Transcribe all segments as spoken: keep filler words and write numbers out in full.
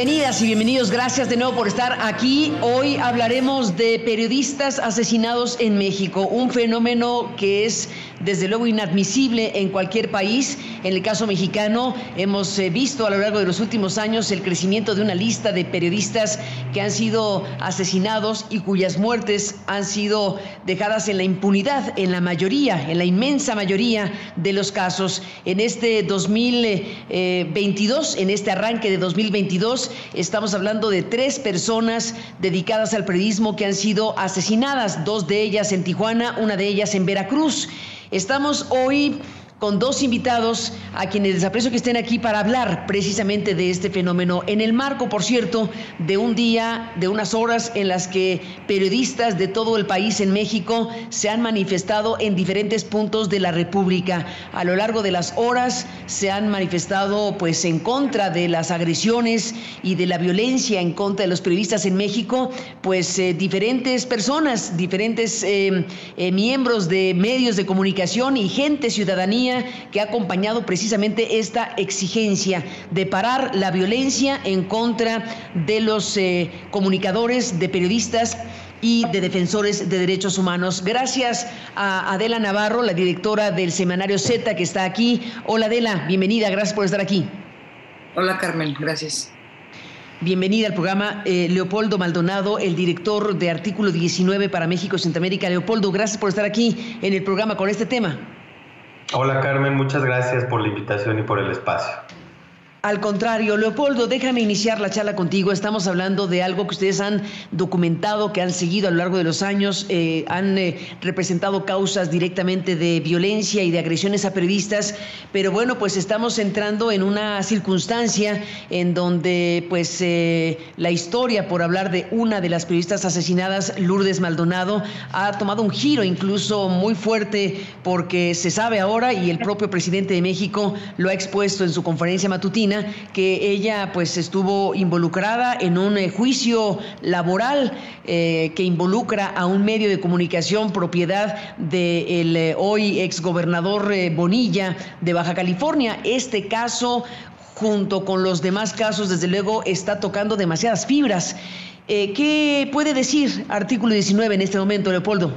Bienvenidas y bienvenidos, gracias de nuevo por estar aquí. Hoy hablaremos de periodistas asesinados en México, un fenómeno que es desde luego inadmisible en cualquier país. En el caso mexicano hemos eh, visto a lo largo de los últimos años el crecimiento de una lista de periodistas que han sido asesinados y cuyas muertes han sido dejadas en la impunidad, en la mayoría, en la inmensa mayoría de los casos. En este dos mil veintidós, en este arranque de dos mil veintidós, estamos hablando de tres personas dedicadas al periodismo que han sido asesinadas, dos de ellas en Tijuana, una de ellas en Veracruz. Estamos hoy con dos invitados a quienes les aprecio que estén aquí para hablar precisamente de este fenómeno, en el marco, por cierto, de un día, de unas horas en las que periodistas de todo el país en México se han manifestado en diferentes puntos de la República. A lo largo de las horas se han manifestado pues en contra de las agresiones y de la violencia en contra de los periodistas en México, pues eh, diferentes personas, diferentes eh, eh, miembros de medios de comunicación y gente, ciudadanía, que ha acompañado precisamente esta exigencia de parar la violencia en contra de los eh, comunicadores, de periodistas y de defensores de derechos humanos. Gracias a Adela Navarro, la directora del semanario Z, que está aquí. Hola Adela, bienvenida, gracias por estar aquí. Hola Carmen, gracias. Bienvenida al programa eh, Leopoldo Maldonado, el director de Artículo diecinueve para México y Centroamérica. Leopoldo, gracias por estar aquí en el programa con este tema. Hola Carmen, muchas gracias por la invitación y por el espacio. Al contrario, Leopoldo, déjame iniciar la charla contigo. Estamos hablando de algo que ustedes han documentado, que han seguido a lo largo de los años, eh, han eh, representado causas directamente de violencia y de agresiones a periodistas, pero bueno, pues estamos entrando en una circunstancia en donde pues eh, la historia, por hablar de una de las periodistas asesinadas, Lourdes Maldonado, ha tomado un giro incluso muy fuerte, porque se sabe ahora, y el propio presidente de México lo ha expuesto en su conferencia matutina, que ella pues estuvo involucrada en un eh, juicio laboral eh, que involucra a un medio de comunicación propiedad del eh, hoy exgobernador eh, Bonilla de Baja California. Este caso, junto con los demás casos, desde luego está tocando demasiadas fibras. Eh, ¿Qué puede decir Artículo diecinueve en este momento, Leopoldo?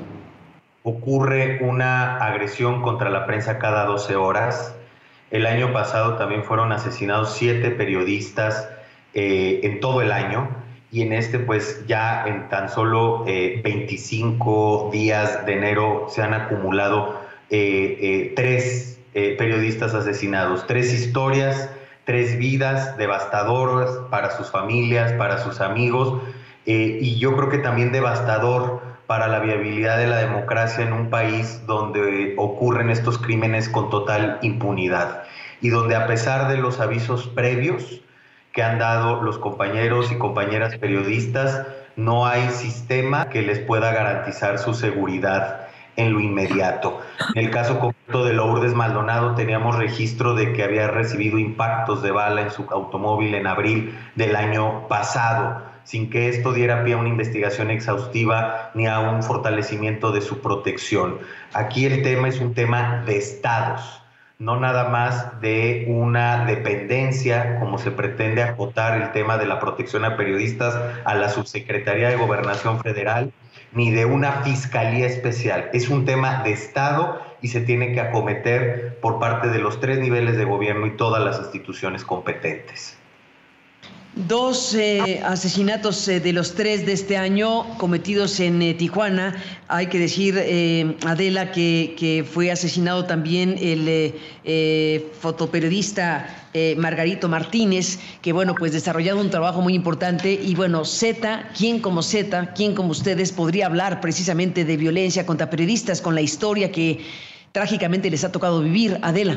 Ocurre una agresión contra la prensa cada doce horas. El año pasado también fueron asesinados siete periodistas eh, en todo el año, y en este pues ya en tan solo eh, veinticinco días de enero se han acumulado eh, eh, tres eh, periodistas asesinados, tres historias, tres vidas devastadoras para sus familias, para sus amigos, eh, y yo creo que también devastador para la viabilidad de la democracia en un país donde ocurren estos crímenes con total impunidad y donde, a pesar de los avisos previos que han dado los compañeros y compañeras periodistas, no hay sistema que les pueda garantizar su seguridad en lo inmediato. En el caso concreto de Lourdes Maldonado, teníamos registro de que había recibido impactos de bala en su automóvil en abril del año pasado, sin que esto diera pie a una investigación exhaustiva ni a un fortalecimiento de su protección. Aquí el tema es un tema de estados, no nada más de una dependencia, como se pretende acotar el tema de la protección a periodistas a la Subsecretaría de Gobernación Federal, ni de una fiscalía especial. Es un tema de estado y se tiene que acometer por parte de los tres niveles de gobierno y todas las instituciones competentes. Dos eh, asesinatos eh, de los tres de este año cometidos en eh, Tijuana. Hay que decir, eh, Adela, que, que fue asesinado también el eh, eh, fotoperiodista eh, Margarito Martínez, que bueno, pues desarrollado un trabajo muy importante. Y bueno, Z, ¿quién como Z, quién como ustedes podría hablar precisamente de violencia contra periodistas con la historia que trágicamente les ha tocado vivir? Adela.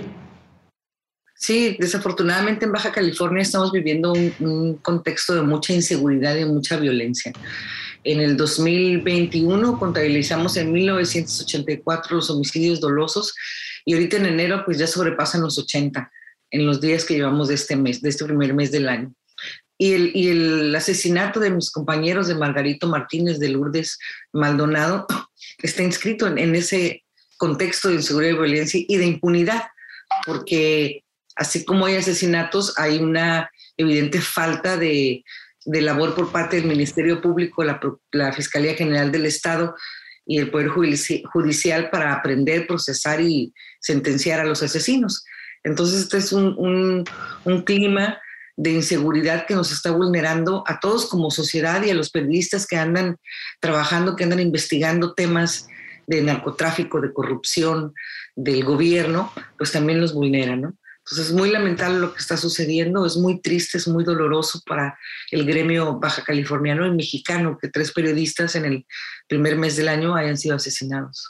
Sí, desafortunadamente en Baja California estamos viviendo un, un contexto de mucha inseguridad y mucha violencia. En el dos mil veintiuno contabilizamos en mil novecientos ochenta y cuatro los homicidios dolosos, y ahorita en enero pues ya sobrepasan los ochenta en los días que llevamos de este mes, de este primer mes del año. Y el, y el asesinato de mis compañeros, de Margarito Martínez, de Lourdes Maldonado, está inscrito en, en ese contexto de inseguridad y violencia y de impunidad, porque así como hay asesinatos, hay una evidente falta de, de labor por parte del Ministerio Público, la, la Fiscalía General del Estado y el Poder Judicial para aprender, procesar y sentenciar a los asesinos. Entonces este es un, un, un clima de inseguridad que nos está vulnerando a todos como sociedad y a los periodistas que andan trabajando, que andan investigando temas de narcotráfico, de corrupción, del gobierno, pues también los vulnera, ¿no? Entonces es muy lamentable lo que está sucediendo, es muy triste, es muy doloroso para el gremio baja californiano y mexicano que tres periodistas en el primer mes del año hayan sido asesinados.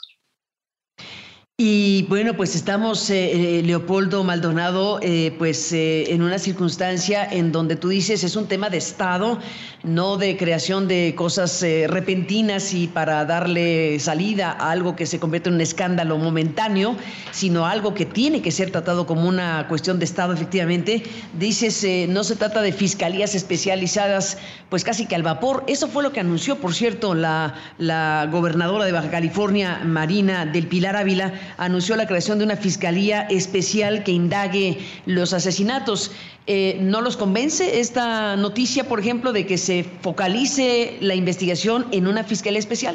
Y bueno, pues estamos, eh, Leopoldo Maldonado, eh, pues eh, en una circunstancia en donde tú dices es un tema de Estado, no de creación de cosas eh, repentinas y para darle salida a algo que se convierte en un escándalo momentáneo, sino algo que tiene que ser tratado como una cuestión de Estado, efectivamente. Dices, eh, no se trata de fiscalías especializadas, pues casi que al vapor. Eso fue lo que anunció, por cierto, la, la gobernadora de Baja California, Marina del Pilar Ávila, anunció la creación de una fiscalía especial que indague los asesinatos. Eh, ¿No los convence esta noticia, por ejemplo, de que se focalice la investigación en una fiscalía especial?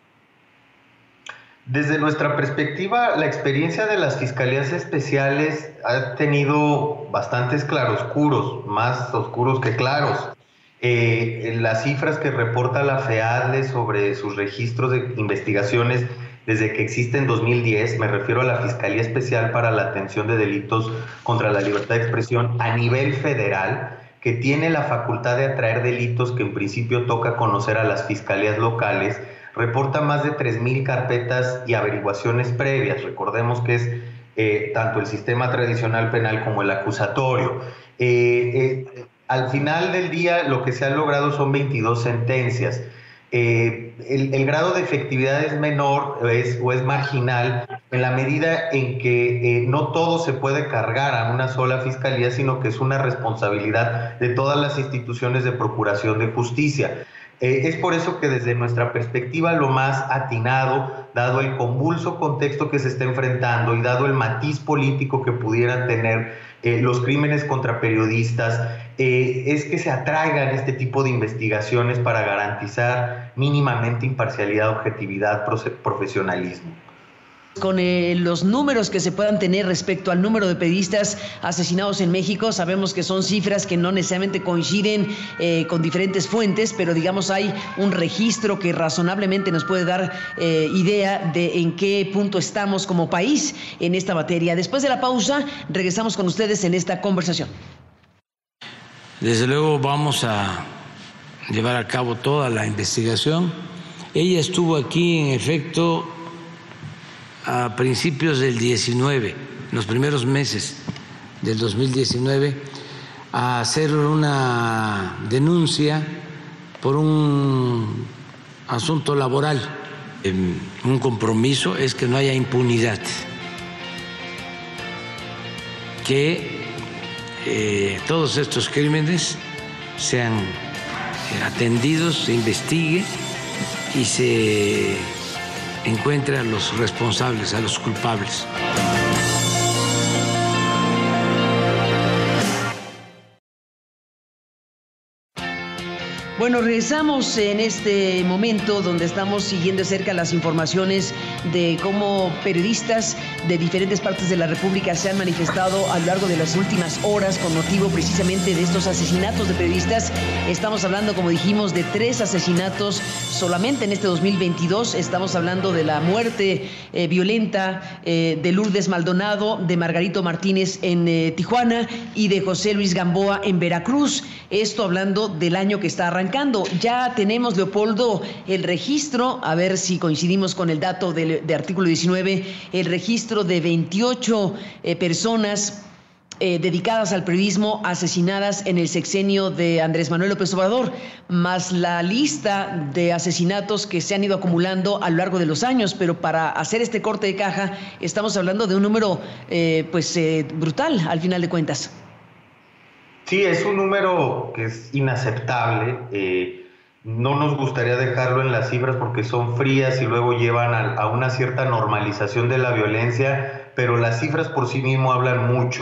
Desde nuestra perspectiva, la experiencia de las fiscalías especiales ha tenido bastantes claroscuros, más oscuros que claros. Eh, las cifras que reporta la FEADLE sobre sus registros de investigaciones desde que existe en dos mil diez, me refiero a la Fiscalía Especial para la Atención de Delitos contra la Libertad de Expresión a nivel federal, que tiene la facultad de atraer delitos que en principio toca conocer a las fiscalías locales, reporta más de tres mil carpetas y averiguaciones previas. Recordemos que es eh, tanto el sistema tradicional penal como el acusatorio. Eh, eh, al final del día lo que se ha logrado son veintidós sentencias. Eh, el, el grado de efectividad es menor es, o es marginal en la medida en que eh, no todo se puede cargar a una sola fiscalía, sino que es una responsabilidad de todas las instituciones de procuración de justicia. Eh, es por eso que desde nuestra perspectiva lo más atinado, dado el convulso contexto que se está enfrentando y dado el matiz político que pudieran tener eh, los crímenes contra periodistas, eh, es que se atraigan este tipo de investigaciones para garantizar mínimamente imparcialidad, objetividad, profesionalismo. Con eh, los números que se puedan tener respecto al número de periodistas asesinados en México, sabemos que son cifras que no necesariamente coinciden eh, con diferentes fuentes, pero digamos hay un registro que razonablemente nos puede dar eh, idea de en qué punto estamos como país en esta materia. Después de la pausa, regresamos con ustedes en esta conversación. Desde luego vamos a llevar a cabo toda la investigación. Ella estuvo aquí, en efecto, a principios del diecinueve, los primeros meses del dos mil diecinueve, a hacer una denuncia por un asunto laboral. Un compromiso es que no haya impunidad, que eh, todos estos crímenes sean atendidos, se investigue y se encuentre a los responsables, a los culpables. Bueno, regresamos en este momento donde estamos siguiendo de cerca las informaciones de cómo periodistas de diferentes partes de la República se han manifestado a lo largo de las últimas horas con motivo precisamente de estos asesinatos de periodistas. Estamos hablando, como dijimos, de tres asesinatos solamente en este dos mil veintidós. Estamos hablando de la muerte eh, violenta eh, de Lourdes Maldonado, de Margarito Martínez en eh, Tijuana y de José Luis Gamboa en Veracruz. Esto hablando del año que está arrancando. Ya tenemos, Leopoldo, el registro, a ver si coincidimos con el dato de, de artículo diecinueve, el registro de veintiocho eh, personas eh, dedicadas al periodismo asesinadas en el sexenio de Andrés Manuel López Obrador, más la lista de asesinatos que se han ido acumulando a lo largo de los años, pero para hacer este corte de caja estamos hablando de un número eh, pues eh, brutal al final de cuentas. Sí, es un número que es inaceptable. Eh, no nos gustaría dejarlo en las cifras porque son frías y luego llevan a, a una cierta normalización de la violencia, pero las cifras por sí mismo hablan mucho.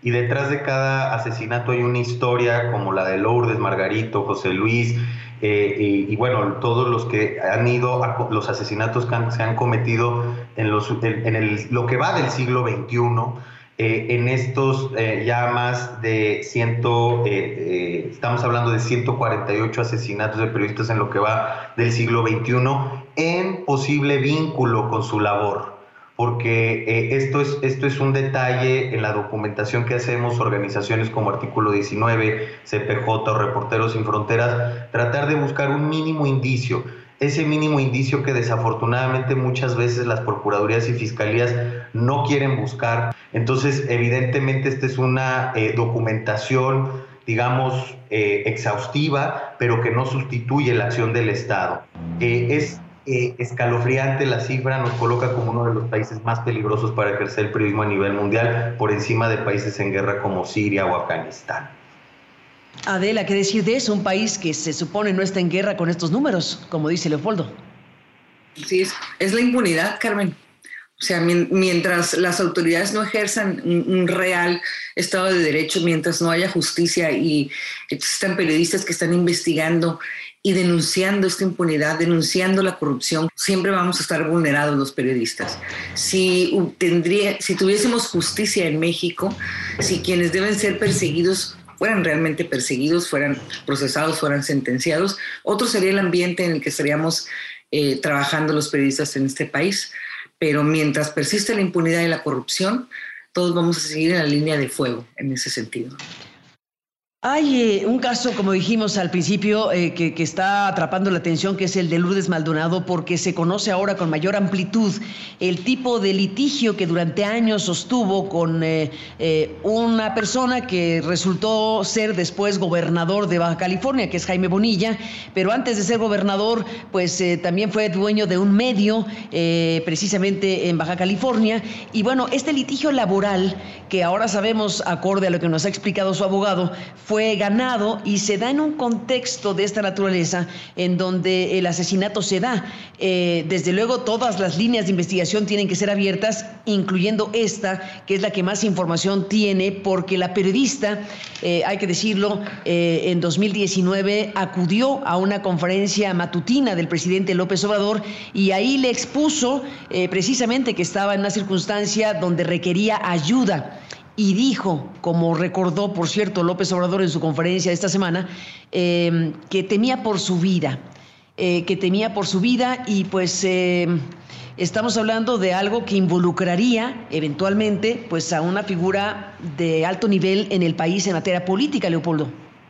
y detrás de cada asesinato hay una historia como la de Lourdes, Margarito, José Luis, eh, y, y bueno, todos los que han ido, a, los asesinatos que han, se han cometido en, los, en, en el, lo que va del siglo veintiuno, eh, en estos eh, ya más de ciento, eh, eh, estamos hablando de ciento cuarenta y ocho asesinatos de periodistas en lo que va del siglo veintiuno, en posible vínculo con su labor. Porque eh, esto, es, esto es un detalle en la documentación que hacemos organizaciones como Artículo diecinueve, C P J o Reporteros Sin Fronteras, tratar de buscar un mínimo indicio, ese mínimo indicio que desafortunadamente muchas veces las procuradurías y fiscalías no quieren buscar. Entonces, evidentemente, esta es una eh, documentación, digamos, eh, exhaustiva, pero que no sustituye la acción del Estado. Eh, es Eh, escalofriante la cifra, nos coloca como uno de los países más peligrosos para ejercer el periodismo a nivel mundial, por encima de países en guerra como Siria o Afganistán. Adela, ¿qué decir de eso? Un país que se supone no está en guerra con estos números, como dice Leopoldo. Sí, es, es la impunidad, Carmen. O sea, mientras las autoridades no ejerzan un, un real Estado de Derecho, mientras no haya justicia y existan periodistas que están investigando y denunciando esta impunidad, denunciando la corrupción, siempre vamos a estar vulnerados los periodistas. Si, tendría, si tuviésemos justicia en México, si quienes deben ser perseguidos fueran realmente perseguidos, fueran procesados, fueran sentenciados, otro sería el ambiente en el que estaríamos eh, trabajando los periodistas en este país. Pero mientras persiste la impunidad y la corrupción, todos vamos a seguir en la línea de fuego en ese sentido. Hay eh, un caso, como dijimos al principio, eh, que, que está atrapando la atención, que es el de Lourdes Maldonado, porque se conoce ahora con mayor amplitud el tipo de litigio que durante años sostuvo con eh, eh, una persona que resultó ser después gobernador de Baja California, que es Jaime Bonilla, pero antes de ser gobernador, pues eh, también fue dueño de un medio, eh, precisamente en Baja California. Y bueno, este litigio laboral, que ahora sabemos, acorde a lo que nos ha explicado su abogado, fue fue ganado y se da en un contexto de esta naturaleza en donde el asesinato se da. Eh, desde luego todas las líneas de investigación tienen que ser abiertas, incluyendo esta, que es la que más información tiene, porque la periodista, eh, hay que decirlo, eh, en dos mil diecinueve acudió a una conferencia matutina del presidente López Obrador y ahí le expuso eh, precisamente que estaba en una circunstancia donde requería ayuda. Y dijo, como recordó, por cierto, López Obrador en su conferencia de esta semana, eh, que temía por su vida, eh, que temía por su vida y pues eh, estamos hablando de algo que involucraría eventualmente pues a una figura de alto nivel en el país en materia política, Leopoldo.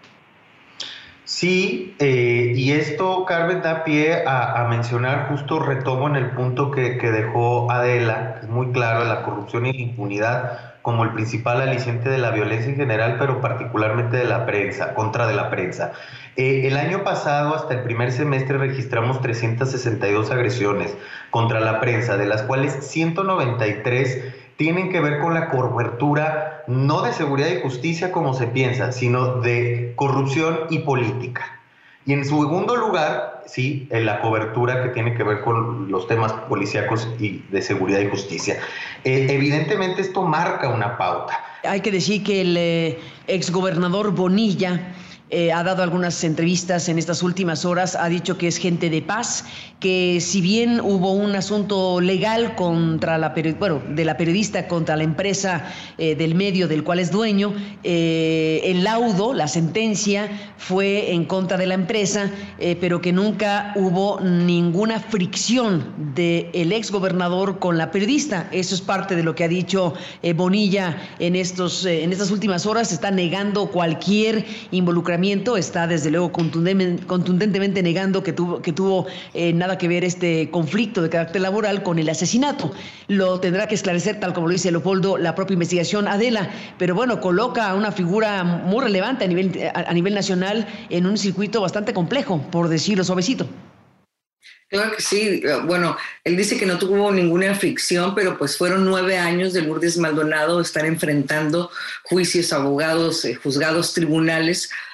Sí, eh, y esto, Carmen, da pie a, a mencionar, justo retomo en el punto que, que dejó Adela, que es muy claro, la corrupción y la impunidad como el principal aliciente de la violencia en general, pero particularmente de la prensa, contra de la prensa. Eh, el año pasado, hasta el primer semestre, registramos trescientas sesenta y dos agresiones contra la prensa, de las cuales ciento noventa y tres tienen que ver con la cobertura no de seguridad y justicia como se piensa, sino de corrupción y política. Y en segundo lugar, sí, en la cobertura que tiene que ver con los temas policíacos y de seguridad y justicia. Eh, evidentemente esto marca una pauta. Hay que decir que el eh, exgobernador Bonilla Eh, ha dado algunas entrevistas en estas últimas horas, ha dicho que es gente de paz, que si bien hubo un asunto legal contra la, bueno, de la periodista contra la empresa eh, del medio del cual es dueño, eh, el laudo, la sentencia fue en contra de la empresa, eh, pero que nunca hubo ninguna fricción del exgobernador con la periodista. Eso es parte de lo que ha dicho eh, Bonilla en, estos, eh, en estas últimas horas. Está negando cualquier involucramiento, está desde luego contundentemente negando que tuvo, que tuvo eh, nada que ver este conflicto de carácter laboral con el asesinato. Lo tendrá que esclarecer, tal como lo dice Leopoldo, la propia investigación, Adela, pero bueno, coloca a una figura muy relevante a nivel, a, a nivel nacional en un circuito bastante complejo, por decirlo suavecito. Claro que sí. Bueno, él dice que no tuvo ninguna fricción, pero pues fueron nueve años de Lourdes Maldonado estar enfrentando juicios, abogados, eh, juzgados, tribunales,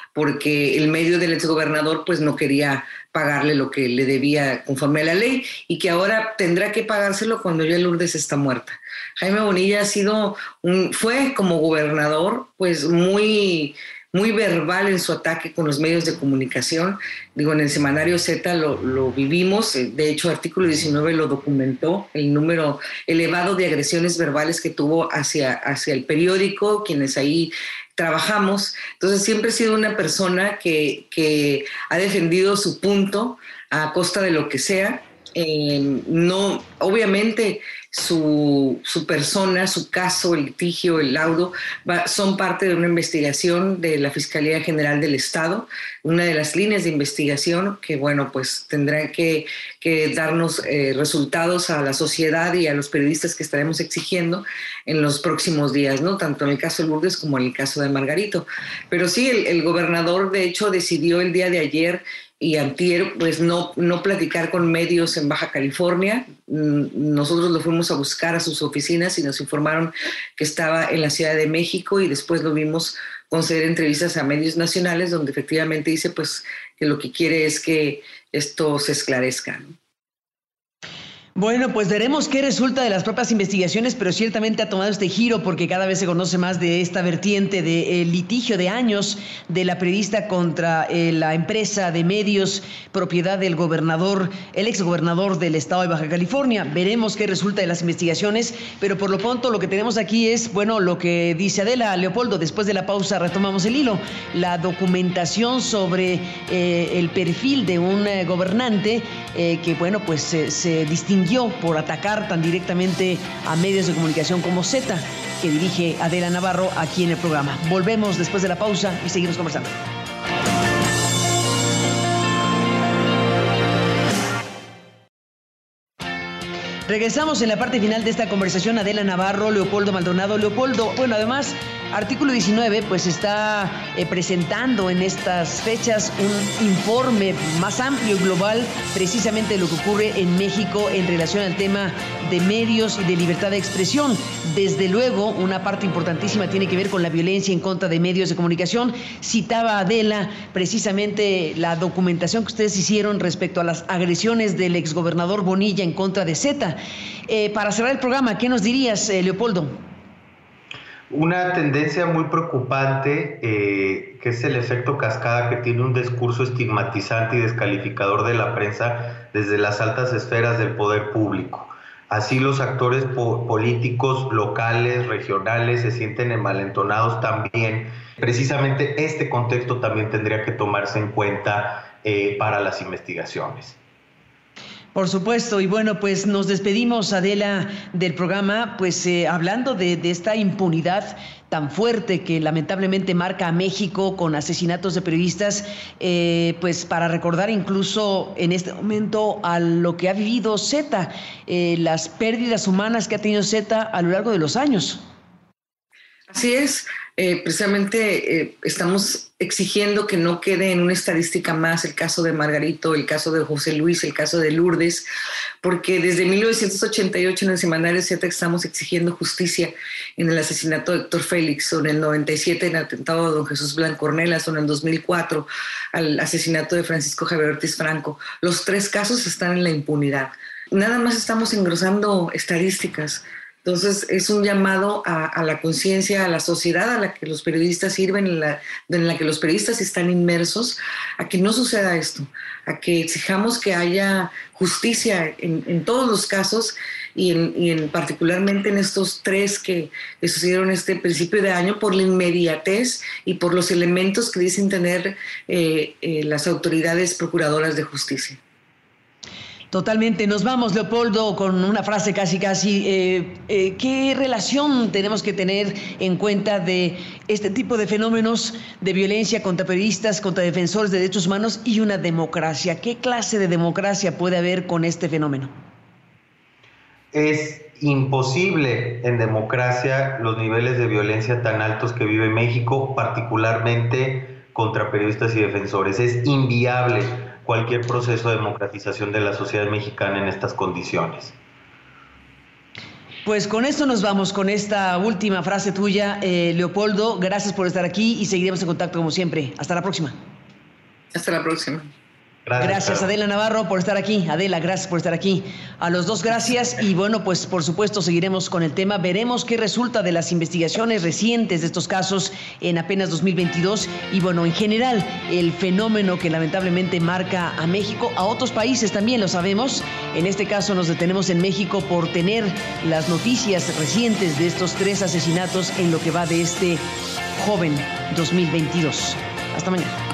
porque el medio del exgobernador pues no quería pagarle lo que le debía conforme a la ley y que ahora tendrá que pagárselo cuando ya Lourdes está muerta. Jaime Bonilla ha sido un, fue como gobernador pues muy, muy verbal en su ataque con los medios de comunicación. Digo, en el semanario Z lo, lo vivimos, de hecho Artículo diecinueve lo documentó, el número elevado de agresiones verbales que tuvo hacia, hacia el periódico, quienes ahí trabajamos. Entonces siempre he sido una persona que, que ha defendido su punto a costa de lo que sea. Eh, no, obviamente su, su persona, su caso, el litigio, el laudo, va, son parte de una investigación de la Fiscalía General del Estado, una de las líneas de investigación que, bueno, pues tendrán que, que darnos eh, resultados a la sociedad y a los periodistas que estaremos exigiendo en los próximos días, ¿no? Tanto en el caso de Lourdes como en el caso de Margarito. Pero sí, el, el gobernador, de hecho, decidió el día de ayer y antier, pues no, no platicar con medios en Baja California. Nosotros lo fuimos a buscar a sus oficinas y nos informaron que estaba en la Ciudad de México y después lo vimos conceder entrevistas a medios nacionales donde efectivamente dice pues que lo que quiere es que esto se esclarezca, ¿no? Bueno, pues veremos qué resulta de las propias investigaciones, pero ciertamente ha tomado este giro porque cada vez se conoce más de esta vertiente de el litigio de años de la periodista contra eh, la empresa de medios propiedad del gobernador, el exgobernador del estado de Baja California. Veremos qué resulta de las investigaciones, pero por lo pronto lo que tenemos aquí es, bueno, lo que dice Adela. Leopoldo, después de la pausa retomamos el hilo. La documentación sobre eh, el perfil de un eh, gobernante eh, que, bueno, pues eh, se distingue por atacar tan directamente a medios de comunicación como Z, que dirige Adela Navarro aquí en el programa. Volvemos después de la pausa y seguimos conversando. Regresamos en la parte final de esta conversación. Adela Navarro, Leopoldo Maldonado. Leopoldo, bueno, además, Artículo diecinueve pues está eh, presentando en estas fechas un informe más amplio y global precisamente de lo que ocurre en México en relación al tema de medios y de libertad de expresión. Desde luego, una parte importantísima tiene que ver con la violencia en contra de medios de comunicación. Citaba Adela precisamente la documentación que ustedes hicieron respecto a las agresiones del exgobernador Bonilla en contra de Z. Eh, para cerrar el programa, ¿qué nos dirías, eh, Leopoldo? Una tendencia muy preocupante, eh, que es el efecto cascada que tiene un discurso estigmatizante y descalificador de la prensa desde las altas esferas del poder público. Así los actores po- políticos locales, regionales, se sienten envalentonados también. Precisamente este contexto también tendría que tomarse en cuenta eh, para las investigaciones. Por supuesto, y bueno, pues nos despedimos, Adela, del programa, pues eh, hablando de, de esta impunidad tan fuerte que lamentablemente marca a México con asesinatos de periodistas, eh, pues para recordar incluso en este momento a lo que ha vivido Z, eh, las pérdidas humanas que ha tenido Z a lo largo de los años. Así es, eh, precisamente eh, estamos exigiendo que no quede en una estadística más el caso de Margarito, el caso de José Luis, el caso de Lourdes, porque desde mil novecientos ochenta y ocho en el semanario Z estamos exigiendo justicia en el asesinato de Héctor Félix, o en el noventa y siete en el atentado a don Jesús Blanco Ornelas, o en el dos mil cuatro al asesinato de Francisco Javier Ortiz Franco. Los tres casos están en la impunidad. Nada más estamos engrosando estadísticas. Entonces es un llamado a, a la conciencia, a la sociedad a la que los periodistas sirven, en la, en la que los periodistas están inmersos, a que no suceda esto, a que exijamos que haya justicia en, en todos los casos y, en, y en, particularmente en estos tres que, que sucedieron este principio de año por la inmediatez y por los elementos que dicen tener eh, eh, las autoridades procuradoras de justicia. Totalmente. Nos vamos, Leopoldo, con una frase casi, casi. Eh, eh, ¿Qué relación tenemos que tener en cuenta de este tipo de fenómenos de violencia contra periodistas, contra defensores de derechos humanos y una democracia? ¿Qué clase de democracia puede haber con este fenómeno? Es imposible en democracia los niveles de violencia tan altos que vive México, particularmente contra periodistas y defensores. Es inviable cualquier proceso de democratización de la sociedad mexicana en estas condiciones. Pues con esto nos vamos, con esta última frase tuya, eh, Leopoldo. Gracias por estar aquí y seguiremos en contacto como siempre. Hasta la próxima. Hasta la próxima. Gracias, gracias Adela Navarro, por estar aquí. Adela, gracias por estar aquí. A los dos, gracias. Y bueno, pues por supuesto seguiremos con el tema. Veremos qué resulta de las investigaciones recientes de estos casos en apenas dos mil veintidós. Y bueno, en general, el fenómeno que lamentablemente marca a México, a otros países también lo sabemos. En este caso nos detenemos en México por tener las noticias recientes de estos tres asesinatos en lo que va de este joven dos mil veintidós. Hasta mañana.